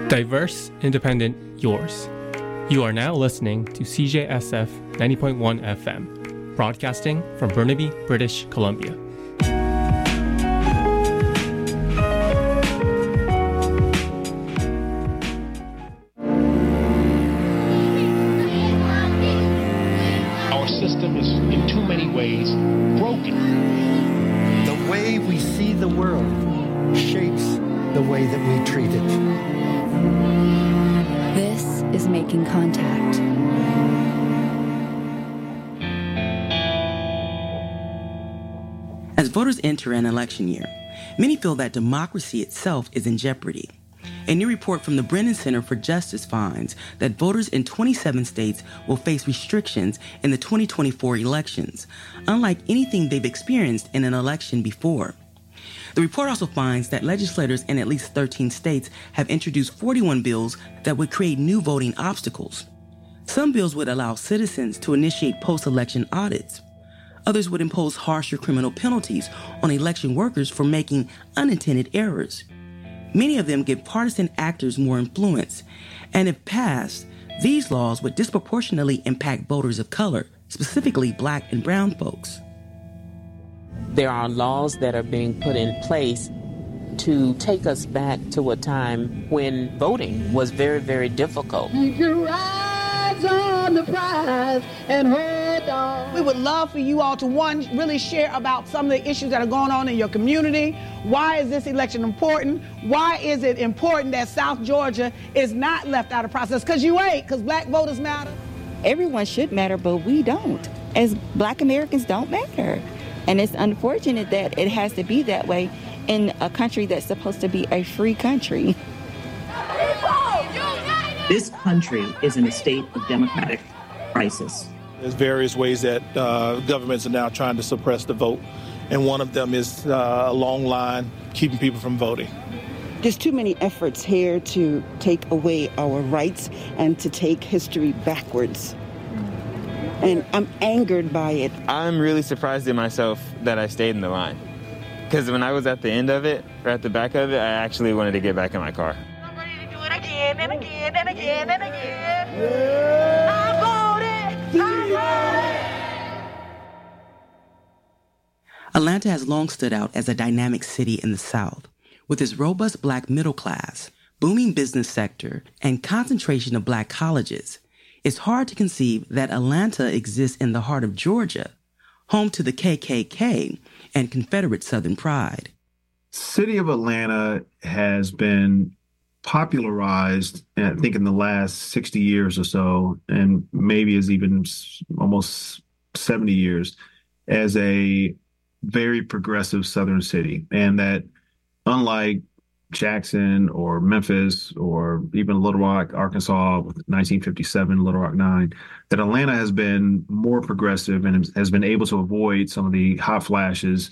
Diverse, independent, yours. You are now listening to CJSF 90.1 FM, broadcasting from Burnaby, British Columbia. Our system is in too many ways broken. The way we see the world shapes the way that we treat it. This is Making Contact. As voters enter an election year, many feel that democracy itself is in jeopardy. A new report from the Brennan Center for Justice finds that voters in 27 states will face restrictions in the 2024 elections, unlike anything they've experienced in an election before. The report also finds that legislators in at least 13 states have introduced 41 bills that would create new voting obstacles. Some bills would allow citizens to initiate post-election audits. Others would impose harsher criminal penalties on election workers for making unintended errors. Many of them give partisan actors more influence, and if passed, these laws would disproportionately impact voters of color, specifically Black and brown folks. There are laws that are being put in place to take us back to a time when voting was very, very difficult. You can rise on the prize and hold on. We would love for you all to, one, really share about some of the issues that are going on in your community. Why is this election important? Why is it important that South Georgia is not left out of the process? Because you ain't, because Black voters matter. Everyone should matter, but we don't. As Black Americans don't matter. And it's unfortunate that it has to be that way in a country that's supposed to be a free country. This country is in a state of democratic crisis. There's various ways that governments are now trying to suppress the vote. And one of them is a long line keeping people from voting. There's too many efforts here to take away our rights and to take history backwards. And I'm angered by it. I'm really surprised at myself that I stayed in the line. Because when I was at the end of it, or at the back of it, I actually wanted to get back in my car. I'm ready to do it again and again and again and again. Yeah. I voted. Atlanta has long stood out as a dynamic city in the South, with its robust Black middle class, booming business sector, and concentration of Black colleges. It's hard to conceive that Atlanta exists in the heart of Georgia, home to the KKK and Confederate Southern pride. City of Atlanta has been popularized, I think, in the last 60 years or so, and maybe as even almost 70 years, as a very progressive Southern city. And that unlike Jackson or Memphis or even Little Rock, Arkansas with 1957, Little Rock 9, that Atlanta has been more progressive and has been able to avoid some of the hot flashes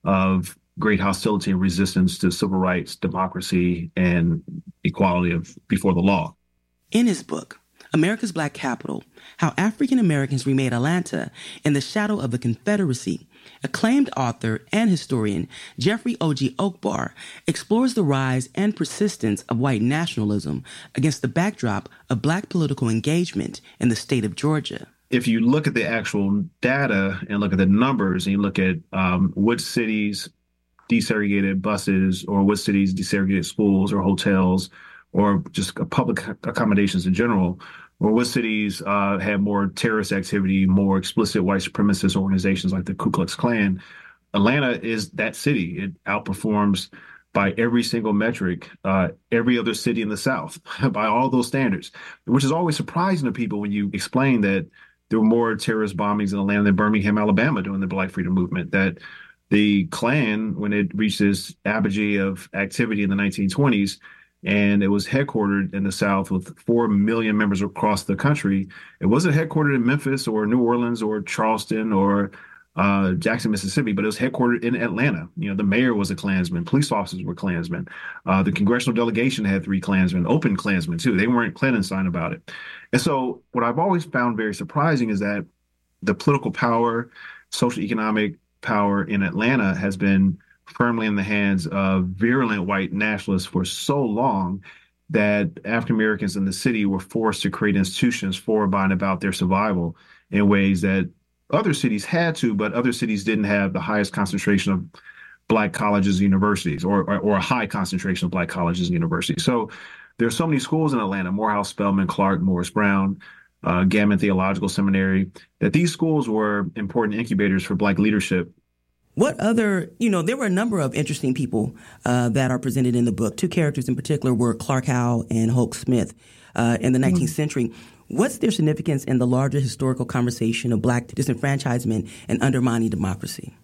of great hostility and resistance to civil rights, democracy, and equality before the law. In his book, America's Black Capital, How African Americans Remade Atlanta in the Shadow of the Confederacy, acclaimed author and historian Jeffrey O.G. Okbar explores the rise and persistence of white nationalism against the backdrop of Black political engagement in the state of Georgia. If you look at the actual data and look at the numbers, and you look at which cities desegregated buses or which cities desegregated schools or hotels or just public accommodations in general, or what cities had more terrorist activity, more explicit white supremacist organizations like the Ku Klux Klan, Atlanta is that city. It outperforms by every single metric every other city in the South by all those standards, which is always surprising to people when you explain that there were more terrorist bombings in Atlanta than Birmingham, Alabama during the Black Freedom Movement, that the Klan, when it reached this apogee of activity in the 1920s, and it was headquartered in the South with 4 million members across the country. It wasn't headquartered in Memphis or New Orleans or Charleston or Jackson, Mississippi, but it was headquartered in Atlanta. You know, the mayor was a Klansman. Police officers were Klansmen. The congressional delegation had 3 Klansmen, open Klansmen too. They weren't clandestine about it. And so what I've always found very surprising is that the political power, social economic power in Atlanta has been firmly in the hands of virulent white nationalists for so long. that African Americans in the city were forced to create institutions for and about their survival in ways that other cities had to, but other cities didn't have the highest concentration of Black colleges and universities, or a high concentration of Black colleges and universities. So there's so many schools in Atlanta: Morehouse, Spelman, Clark, Morris Brown, Gammon Theological Seminary, that these schools were important incubators for Black leadership. What other, there were a number of interesting people that are presented in the book. Two characters in particular were Clark Howell and Hoke Smith in the 19th century. What's their significance in the larger historical conversation of Black disenfranchisement and undermining democracy?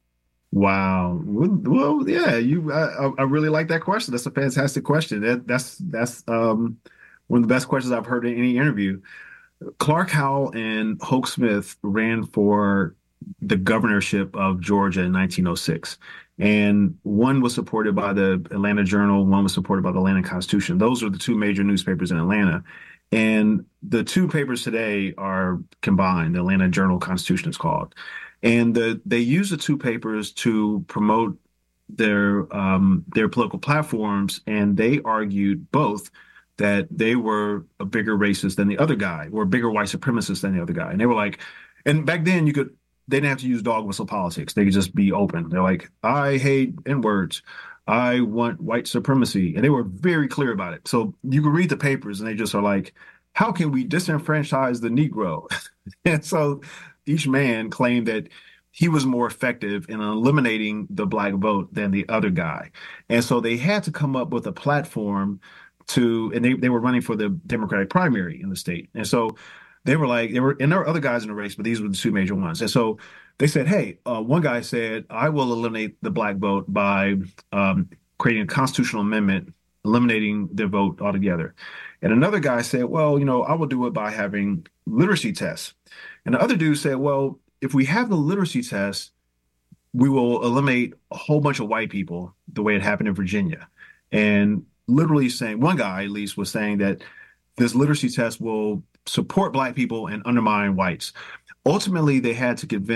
Wow. Well, yeah, I really like that question. That's a fantastic question. That's one of the best questions I've heard in any interview. Clark Howell and Hoke Smith ran for the governorship of Georgia in 1906. And one was supported by the Atlanta Journal, one was supported by the Atlanta Constitution. Those are the two major newspapers in Atlanta. And the two papers today are combined. The Atlanta Journal Constitution is called. And they use the two papers to promote their political platforms, and they argued both that they were a bigger racist than the other guy, or a bigger white supremacist than the other guy. And they were like, and back then they didn't have to use dog whistle politics. They could just be open. They're like, I hate N-words. I want white supremacy. And they were very clear about it. So you can read the papers and they just are like, how can we disenfranchise the Negro? And so each man claimed that he was more effective in eliminating the Black vote than the other guy. And so they had to come up with a platform and they were running for the Democratic primary in the state. And so and there were other guys in the race, but these were the two major ones. And so they said, hey, one guy said, I will eliminate the Black vote by creating a constitutional amendment, eliminating their vote altogether. And another guy said, well, I will do it by having literacy tests. And the other dude said, well, if we have the literacy test, we will eliminate a whole bunch of white people the way it happened in Virginia. And literally saying, one guy at least was saying that this literacy test will support Black people and undermine whites. Ultimately, they had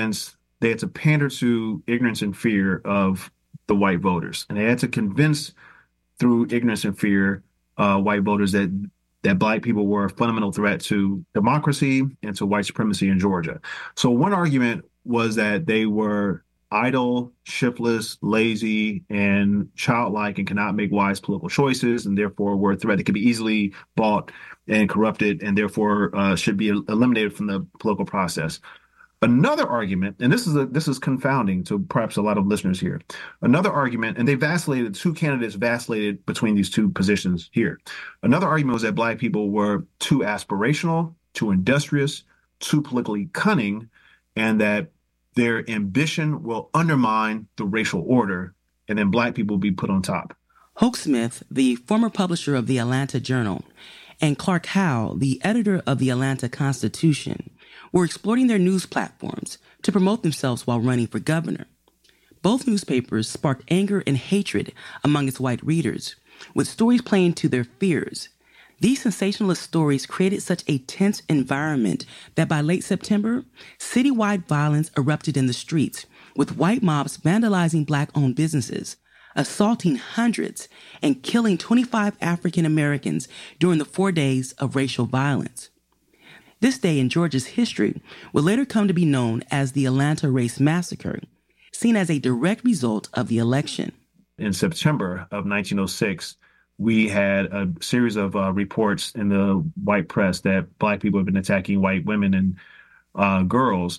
to pander to ignorance and fear of the white voters. And they had to convince through ignorance and fear white voters that Black people were a fundamental threat to democracy and to white supremacy in Georgia. So one argument was that they were idle, shiftless, lazy, and childlike, and cannot make wise political choices, and therefore were a threat that could be easily bought and corrupted, and therefore should be eliminated from the political process. Another argument, and this is confounding to perhaps a lot of listeners here. Another argument, and two candidates vacillated between these two positions here. Another argument was that Black people were too aspirational, too industrious, too politically cunning, and that their ambition will undermine the racial order, and then Black people will be put on top. Hoke Smith, the former publisher of the Atlanta Journal, and Clark Howell, the editor of the Atlanta Constitution, were exploiting their news platforms to promote themselves while running for governor. Both newspapers sparked anger and hatred among its white readers, with stories playing to their fears. These sensationalist stories created such a tense environment that by late September, citywide violence erupted in the streets, with white mobs vandalizing Black-owned businesses, assaulting hundreds, and killing 25 African Americans during the 4 days of racial violence. This day in Georgia's history would later come to be known as the Atlanta Race Massacre, seen as a direct result of the election. In September of 1906, we had a series of reports in the white press that Black people have been attacking white women and girls.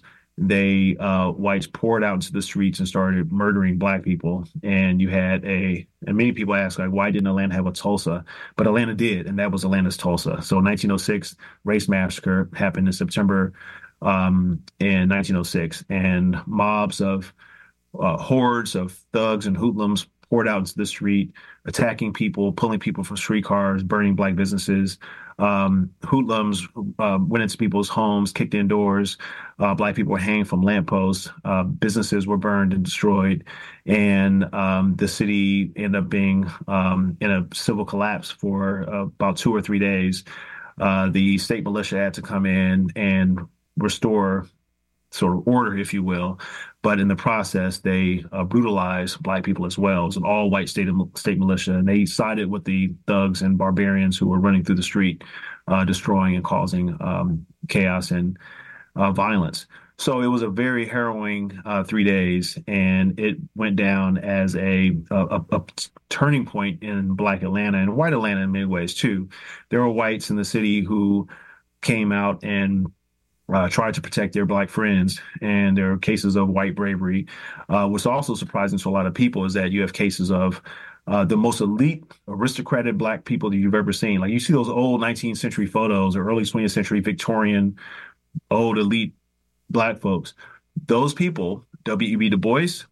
Whites poured out into the streets and started murdering Black people. And you had and many people ask, like, why didn't Atlanta have a Tulsa? But Atlanta did, and that was Atlanta's Tulsa. So 1906 race massacre happened in September in 1906, and mobs of hordes of thugs and hoodlums poured out into the street, attacking people, pulling people from streetcars, burning Black businesses. Hoodlums went into people's homes, kicked in doors. Black people were hanged from lampposts. Businesses were burned and destroyed. And the city ended up being in a civil collapse for about 2 or 3 days. The state militia had to come in and restore sort of order, if you will. But in the process, they brutalized Black people as well. It was an all-white state militia, and they sided with the thugs and barbarians who were running through the street, destroying and causing chaos and violence. So it was a very harrowing 3 days, and it went down as a turning point in Black Atlanta and white Atlanta in many ways, too. There were whites in the city who came out and tried to protect their Black friends, and there are cases of white bravery. What's also surprising to a lot of people is that you have cases of the most elite, aristocratic Black people that you've ever seen. Like, you see those old 19th century photos or early 20th century Victorian, old elite Black folks. Those people, W.E.B. Du Bois,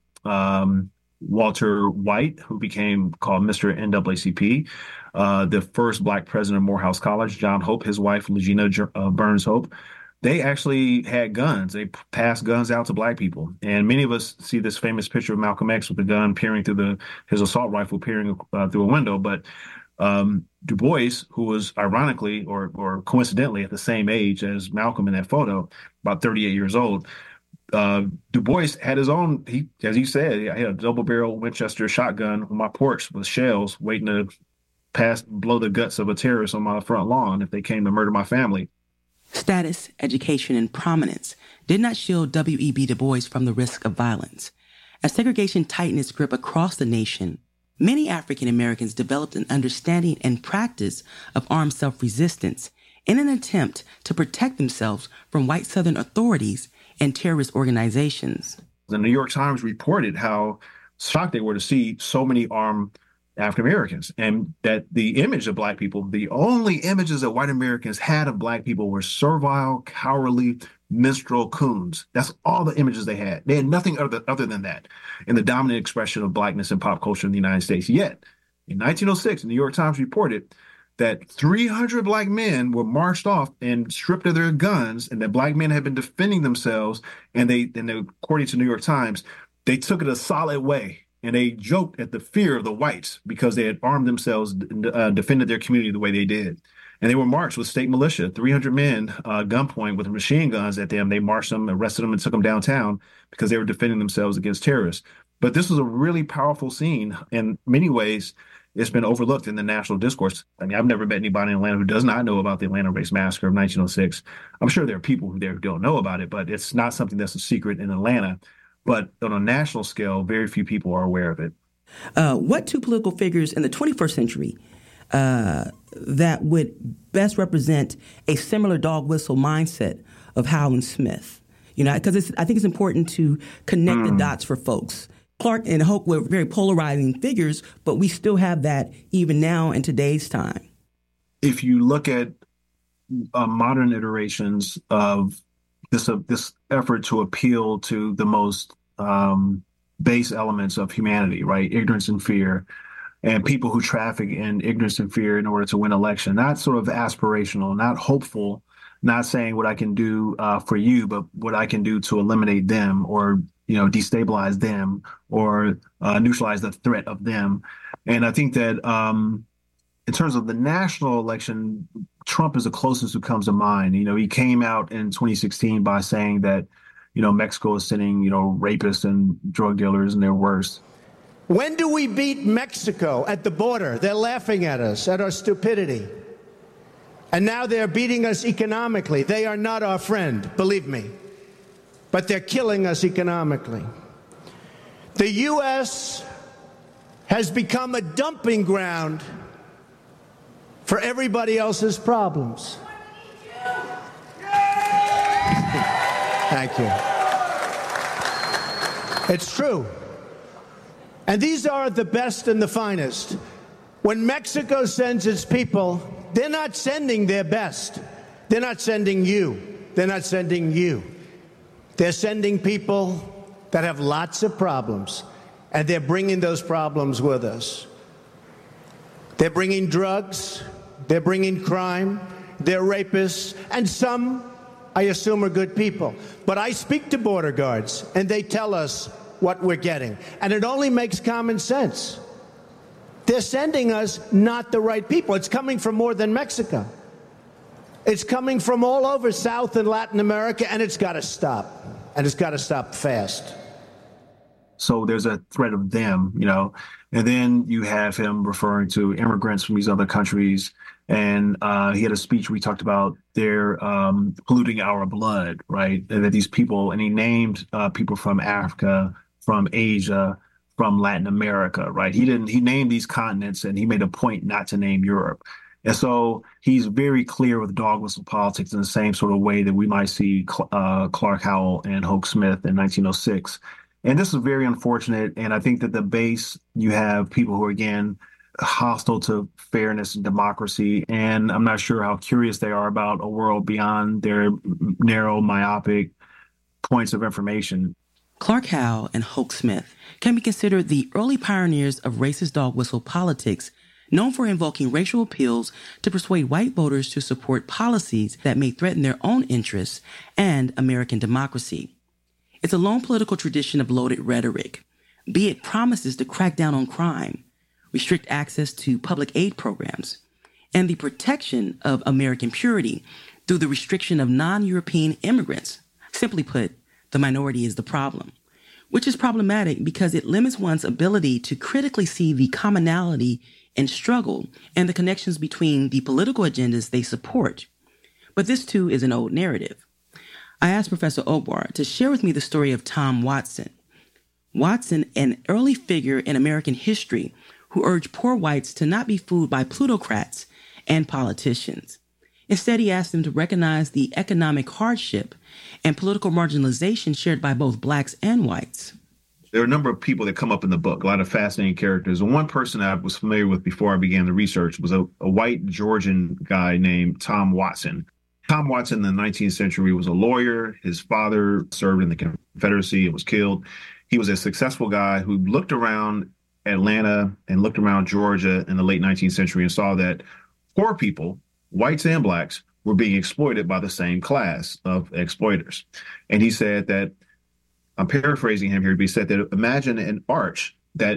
Walter White, who became called Mr. NAACP, the first Black president of Morehouse College, John Hope, his wife, Legina Burns Hope, they actually had guns. They passed guns out to Black people. And many of us see this famous picture of Malcolm X with the gun peering through his assault rifle peering through a window. But Du Bois, who was ironically or coincidentally at the same age as Malcolm in that photo, about 38 years old, Du Bois had his own, as you said, I had a double-barrel Winchester shotgun on my porch with shells waiting to blow the guts of a terrorist on my front lawn if they came to murder my family. Status, education, and prominence did not shield W.E.B. Du Bois from the risk of violence. As segregation tightened its grip across the nation, many African Americans developed an understanding and practice of armed self-resistance in an attempt to protect themselves from white Southern authorities and terrorist organizations. The New York Times reported how shocked they were to see so many armed African Americans, and that the image of Black people, the only images that white Americans had of Black people were servile, cowardly, minstrel coons. That's all the images they had. They had nothing other than that in the dominant expression of Blackness in pop culture in the United States. Yet, in 1906, the New York Times reported that 300 Black men were marched off and stripped of their guns, and that Black men had been defending themselves. And they, according to the New York Times, they took it a solid way. And they joked at the fear of the whites because they had armed themselves and defended their community the way they did. And they were marched with state militia, 300 men, gunpoint with machine guns at them. They marched them, arrested them, and took them downtown because they were defending themselves against terrorists. But this was a really powerful scene. In many ways, it's been overlooked in the national discourse. I mean, I've never met anybody in Atlanta who does not know about the Atlanta Race Massacre of 1906. I'm sure there are people who don't know about it, but it's not something that's a secret in Atlanta. But on a national scale, very few people are aware of it. What two political figures in the 21st century that would best represent a similar dog whistle mindset of Howland Smith? You know, because I think it's important to connect the dots for folks. Clark and Hoke were very polarizing figures, but we still have that even now in today's time. If you look at modern iterations of this effort to appeal to the most base elements of humanity, right? Ignorance and fear, and people who traffic in ignorance and fear in order to win election. Not sort of aspirational, not hopeful, not saying what I can do for you, but what I can do to eliminate them or, destabilize them or neutralize the threat of them. And I think that in terms of the national election, Trump is the closest who comes to mind. He came out in 2016 by saying that, Mexico is sending, rapists and drug dealers and they're worse. When do we beat Mexico at the border? They're laughing at us, at our stupidity. And now they're beating us economically. They are not our friend, believe me. But they're killing us economically. The U.S. has become a dumping ground for everybody else's problems. Thank you. It's true. And these are the best and the finest. When Mexico sends its people, they're not sending their best. They're not sending you. They're not sending you. They're sending people that have lots of problems, and they're bringing those problems with us. They're bringing drugs. They're bringing crime. They're rapists. And some, I assume, are good people. But I speak to border guards, and they tell us what we're getting. And it only makes common sense. They're sending us not the right people. It's coming from more than Mexico. It's coming from all over South and Latin America, and it's got to stop. and it's got to stop fast. So there's a threat of them, and then you have him referring to immigrants from these other countries. And he had a speech where he talked about they're polluting our blood, right? And that these people, and he named people from Africa, from Asia, from Latin America, right? He named these continents, and he made a point not to name Europe. And so he's very clear with dog whistle politics in the same sort of way that we might see Clark Howell and Hoke Smith in 1906. And this is very unfortunate. And I think that the base, you have people who are, again, hostile to fairness and democracy. And I'm not sure how curious they are about a world beyond their narrow, myopic points of information. Clark Howell and Hoke Smith can be considered the early pioneers of racist dog whistle politics, known for invoking racial appeals to persuade white voters to support policies that may threaten their own interests and American democracy. It's a long political tradition of loaded rhetoric, be it promises to crack down on crime, restrict access to public aid programs, and the protection of American purity through the restriction of non-European immigrants. Simply put, the minority is the problem, which is problematic because it limits one's ability to critically see the commonality and struggle and the connections between the political agendas they support. But this, too, is an old narrative. I asked Professor Ogbar to share with me the story of Tom Watson. Watson, an early figure in American history who urged poor whites to not be fooled by plutocrats and politicians. Instead, he asked them to recognize the economic hardship and political marginalization shared by both blacks and whites. There are a number of people that come up in the book, a lot of fascinating characters. And one person I was familiar with before I began the research was a white Georgian guy named Tom Watson. Tom Watson in the 19th century was a lawyer. His father served in the Confederacy and was killed. He was a successful guy who looked around Atlanta and looked around Georgia in the late 19th century and saw that poor people, whites and blacks, were being exploited by the same class of exploiters. And he said that, I'm paraphrasing him here, but he said that imagine an arch that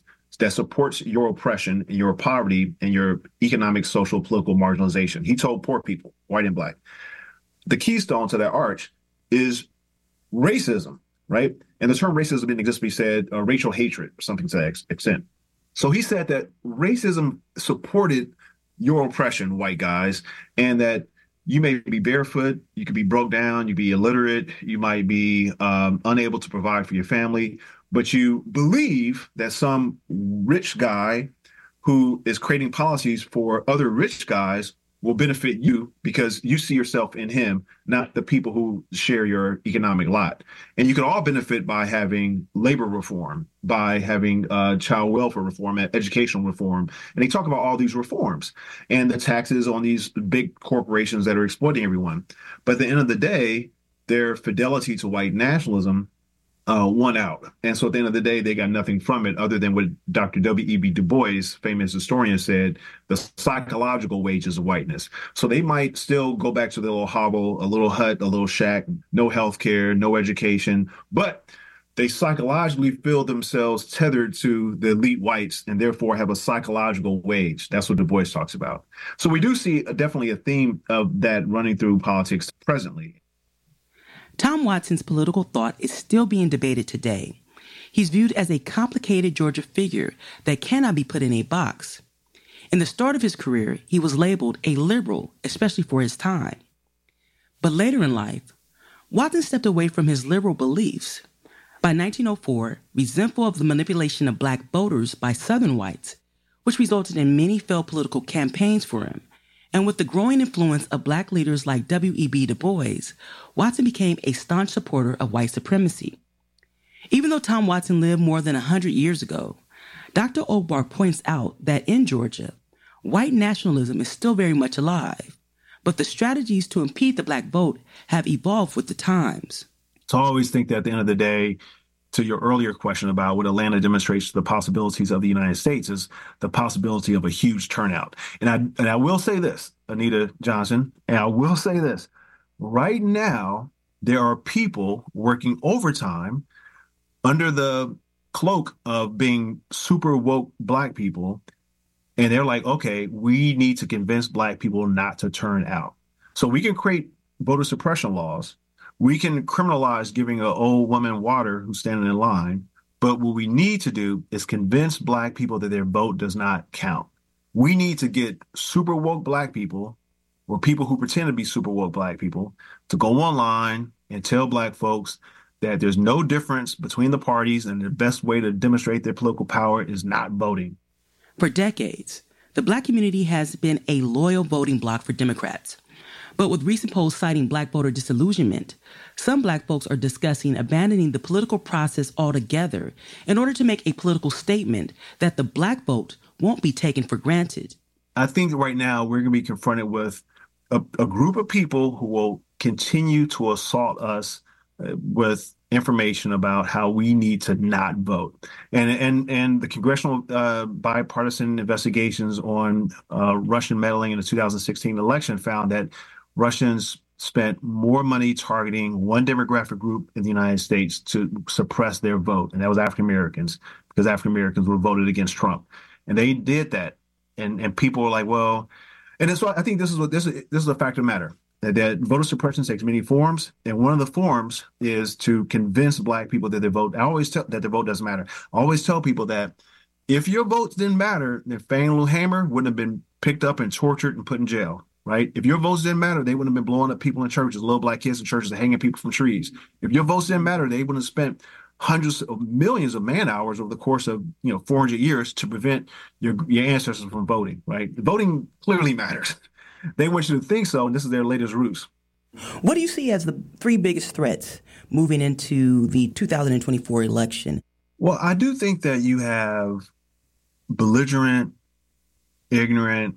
supports your oppression and your poverty and your economic, social, political marginalization. He told poor people, white and black, the keystone to that arch is racism, right? And the term racism didn't exist, but he said racial hatred, or something to that extent. So he said that racism supported your oppression, white guys, and that you may be barefoot, you could be broke down, you be illiterate, you might be unable to provide for your family, but you believe that some rich guy who is creating policies for other rich guys will benefit you because you see yourself in him, not the people who share your economic lot. And you can all benefit by having labor reform, by having child welfare reform, educational reform. And they talk about all these reforms and the taxes on these big corporations that are exploiting everyone. But at the end of the day, their fidelity to white nationalism won out. And so at the end of the day, they got nothing from it other than what Dr. W.E.B. Du Bois, famous historian, said, the psychological wages of whiteness. So they might still go back to their little hovel, a little hut, a little shack, no health care, no education, but they psychologically feel themselves tethered to the elite whites and therefore have a psychological wage. That's what Du Bois talks about. So we do see definitely a theme of that running through politics presently. Tom Watson's political thought is still being debated today. He's viewed as a complicated Georgia figure that cannot be put in a box. In the start of his career, he was labeled a liberal, especially for his time. But later in life, Watson stepped away from his liberal beliefs. By 1904, resentful of the manipulation of black voters by Southern whites, which resulted in many failed political campaigns for him, and with the growing influence of black leaders like W.E.B. Du Bois, Watson became a staunch supporter of white supremacy. Even though Tom Watson lived more than 100 years ago, Dr. Ogbar points out that in Georgia, white nationalism is still very much alive, but the strategies to impede the black vote have evolved with the times. So I always think that at the end of the day, to your earlier question about what Atlanta demonstrates the possibilities of the United States is the possibility of a huge turnout. And I will say this, Anita Johnson, and I will say this. Right now, there are people working overtime under the cloak of being super woke black people. And they're like, okay, we need to convince black people not to turn out. So we can create voter suppression laws, We can criminalize giving an old woman water who's standing in line, but what we need to do is convince Black people that their vote does not count. We need to get super woke Black people, or people who pretend to be super woke Black people, to go online and tell Black folks that there's no difference between the parties and the best way to demonstrate their political power is not voting. For decades, the Black community has been a loyal voting bloc for Democrats. But with recent polls citing Black voter disillusionment, some Black folks are discussing abandoning the political process altogether in order to make a political statement that the Black vote won't be taken for granted. I think right now we're going to be confronted with a group of people who will continue to assault us with information about how we need to not vote. And the congressional bipartisan investigations on Russian meddling in the 2016 election found that Russians spent more money targeting one demographic group in the United States to suppress their vote, and that was African Americans, because African Americans were voted against Trump. And they did that. And people were like, well, and so I think this is a fact of matter, that voter suppression takes many forms. And one of the forms is to convince Black people that their vote, that their vote doesn't matter. I always tell people that if your votes didn't matter, then Fannie Lou Hamer wouldn't have been picked up and tortured and put in jail, right? If your votes didn't matter, they wouldn't have been blowing up people in churches, little Black kids in churches and hanging people from trees. If your votes didn't matter, they wouldn't have spent hundreds of millions of man hours over the course of 400 years to prevent your ancestors from voting, right? Voting clearly matters. They want you to think so, and this is their latest ruse. What do you see as the three biggest threats moving into the 2024 election? Well, I do think that you have belligerent, ignorant,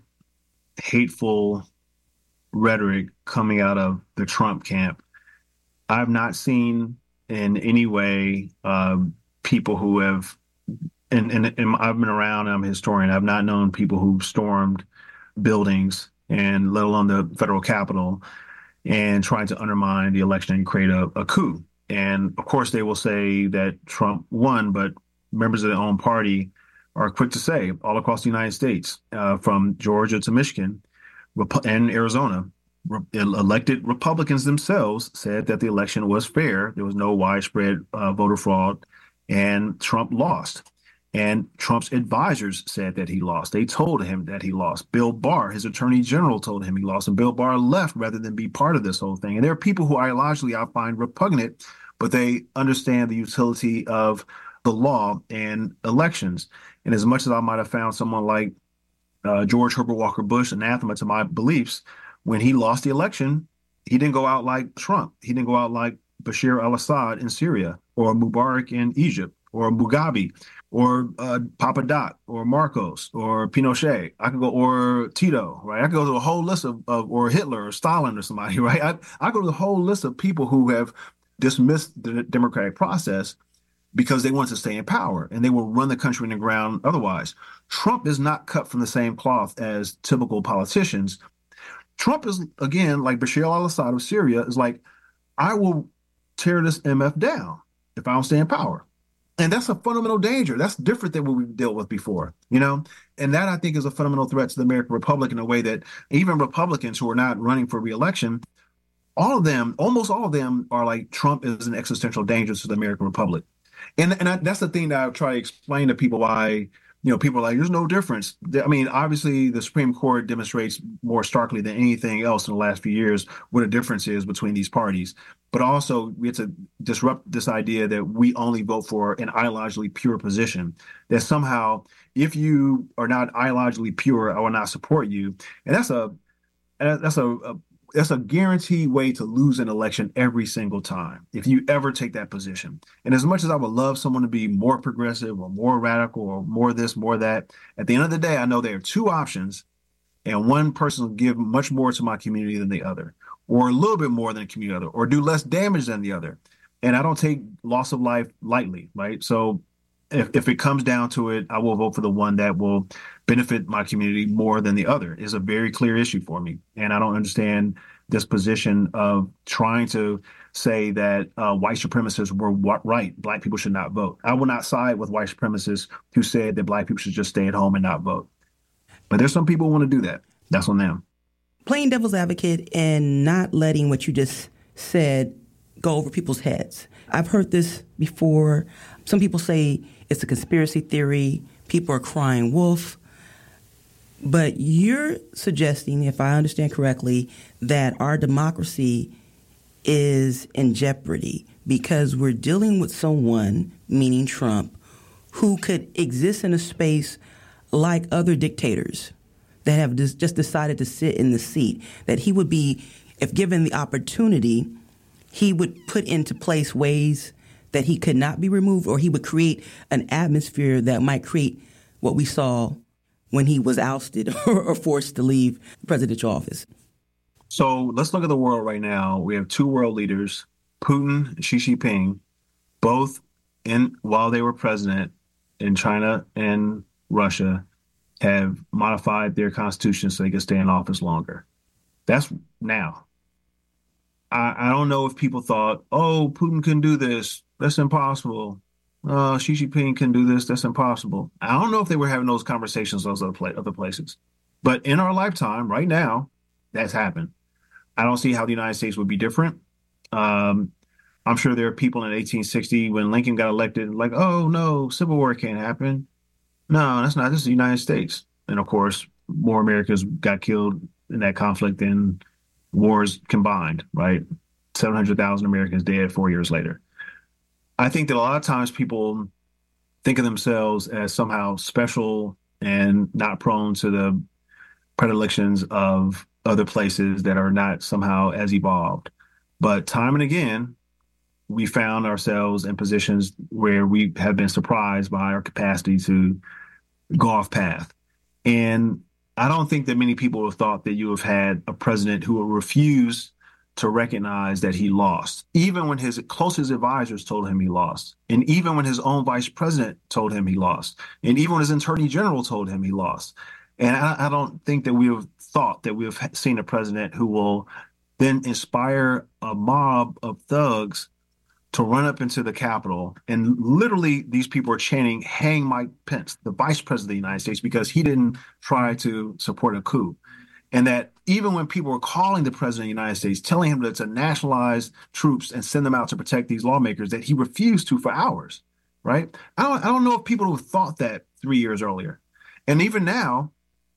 hateful rhetoric coming out of the Trump camp. I've not seen in any way people who have, and I've been around, I'm a historian, I've not known people who've stormed buildings, and let alone the federal Capitol, and trying to undermine the election and create a coup. And of course, they will say that Trump won, but members of their own party are quick to say all across the United States, from Georgia to Michigan and Arizona, elected Republicans themselves said that the election was fair. There was no widespread voter fraud, and Trump lost. And Trump's advisors said that he lost. They told him that he lost. Bill Barr, his attorney general, told him he lost, and Bill Barr left rather than be part of this whole thing. And there are people who ideologically I find repugnant, but they understand the utility of the law and elections. And as much as I might have found someone like George Herbert Walker Bush anathema to my beliefs, when he lost the election, he didn't go out like Trump. He didn't go out like Bashar al-Assad in Syria, or Mubarak in Egypt, or Mugabe, or Papa Doc, or Marcos, or Pinochet. I could go, or Tito, right? I could go to a whole list of or Hitler, or Stalin, or somebody, right? I go to the whole list of people who have dismissed the democratic process because they want to stay in power, and they will run the country in the ground otherwise. Trump is not cut from the same cloth as typical politicians. Trump is, again, like Bashar al-Assad of Syria, is like, I will tear this MF down if I don't stay in power. And that's a fundamental danger. That's different than what we've dealt with before, And that, I think, is a fundamental threat to the American Republic in a way that even Republicans who are not running for re-election, almost all of them are like, Trump is an existential danger to the American Republic. And that's the thing that I try to explain to people why, people are like, there's no difference. I mean, obviously, the Supreme Court demonstrates more starkly than anything else in the last few years what a difference is between these parties. But also, we have to disrupt this idea that we only vote for an ideologically pure position, that somehow, if you are not ideologically pure, I will not support you. And that's a guaranteed way to lose an election every single time, if you ever take that position. And as much as I would love someone to be more progressive or more radical or more this, more that, at the end of the day, I know there are two options, and one person will give much more to my community than the other, or a little bit more than the community other, or do less damage than the other. And I don't take loss of life lightly, right? So if it comes down to it, I will vote for the one that will benefit my community more than the other. It's a very clear issue for me. And I don't understand this position of trying to say that white supremacists were right. Black people should not vote. I will not side with white supremacists who said that Black people should just stay at home and not vote. But there's some people who want to do that. That's on them. Playing devil's advocate and not letting what you just said go over people's heads. I've heard this before. Some people say it's a conspiracy theory. People are crying wolf. But you're suggesting, if I understand correctly, that our democracy is in jeopardy because we're dealing with someone, meaning Trump, who could exist in a space like other dictators that have just decided to sit in the seat, that he would be, if given the opportunity, he would put into place ways that he could not be removed, or he would create an atmosphere that might create what we saw when he was ousted or forced to leave presidential office. So let's look at the world right now. We have two world leaders, Putin and Xi Jinping, both while they were president in China and Russia, have modified their constitution so they can stay in office longer. That's now. I don't know if people thought, oh, Putin couldn't do this. That's impossible. Xi Jinping can do this. That's impossible. I don't know if they were having those conversations those other places. But in our lifetime, right now, that's happened. I don't see how the United States would be different. I'm sure there are people in 1860 when Lincoln got elected, like, oh, no, Civil War can't happen. No, that's not. This is the United States. And, of course, more Americans got killed in that conflict than wars combined, right? 700,000 Americans dead 4 years later. I think that a lot of times people think of themselves as somehow special and not prone to the predilections of other places that are not somehow as evolved. But time and again, we found ourselves in positions where we have been surprised by our capacity to go off path. And I don't think that many people have thought that you have had a president who will refuse to recognize that he lost, even when his closest advisors told him he lost, and even when his own vice president told him he lost, and even when his attorney general told him he lost. And I don't think that we have thought that we have seen a president who will then inspire a mob of thugs to run up into the Capitol. And literally these people are chanting, hang Mike Pence, the vice president of the United States, because he didn't try to support a coup. And that even when people were calling the president of the United States, telling him to nationalize troops and send them out to protect these lawmakers, that he refused to for hours, right? I don't know if people have thought that 3 years earlier. And even now,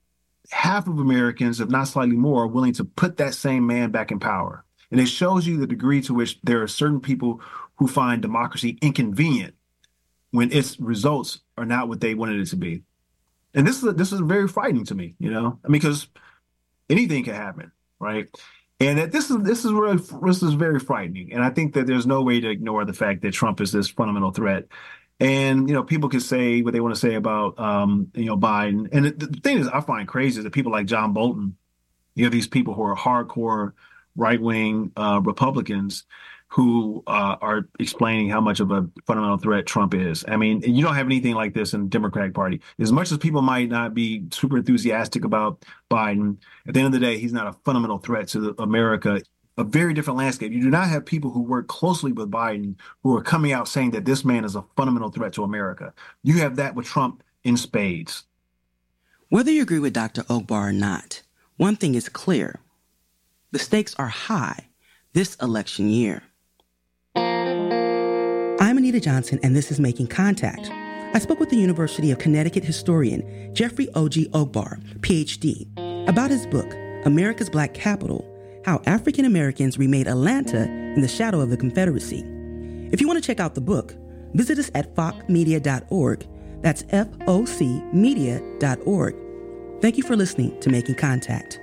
half of Americans, if not slightly more, are willing to put that same man back in power. And it shows you the degree to which there are certain people who find democracy inconvenient when its results are not what they wanted it to be. And this is very frightening to me, you know, I mean, because anything can happen, right? And that this is very frightening. And I think that there's no way to ignore the fact that Trump is this fundamental threat. And, you know, people can say what they want to say about, Biden. And the thing is, I find crazy is that people like John Bolton, you know, these people who are hardcore right-wing Republicans who are explaining how much of a fundamental threat Trump is. I mean, you don't have anything like this in the Democratic Party. As much as people might not be super enthusiastic about Biden, at the end of the day, he's not a fundamental threat to America. A very different landscape. You do not have people who work closely with Biden who are coming out saying that this man is a fundamental threat to America. You have that with Trump in spades. Whether you agree with Dr. Ogbar or not, one thing is clear. The stakes are high this election year. I'm Anita Johnson, and this is Making Contact. I spoke with the University of Connecticut historian Jeffrey O.G. Ogbar, Ph.D., about his book, America's Black Capital, How African Americans Remade Atlanta in the Shadow of the Confederacy. If you want to check out the book, visit us at focmedia.org. That's FOCmedia.org. Thank you for listening to Making Contact.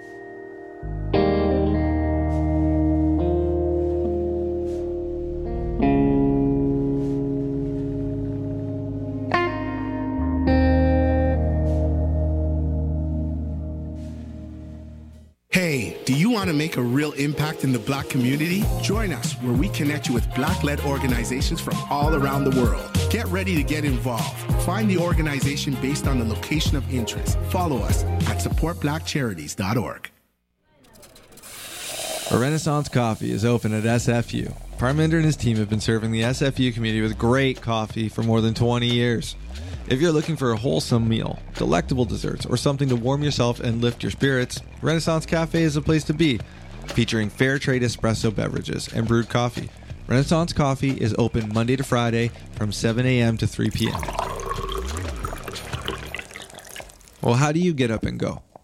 Hey, do you want to make a real impact in the Black community? Join us where we connect you with Black-led organizations from all around the world. Get ready to get involved. Find the organization based on the location of interest. Follow us at supportblackcharities.org. A Renaissance Coffee is open at SFU. Parminder and his team have been serving the SFU community with great coffee for more than 20 years. If you're looking for a wholesome meal, delectable desserts, or something to warm yourself and lift your spirits, Renaissance Cafe is a place to be. Featuring fair trade espresso beverages and brewed coffee, Renaissance Coffee is open Monday to Friday from 7 a.m. to 3 p.m. Well, how do you get up and go?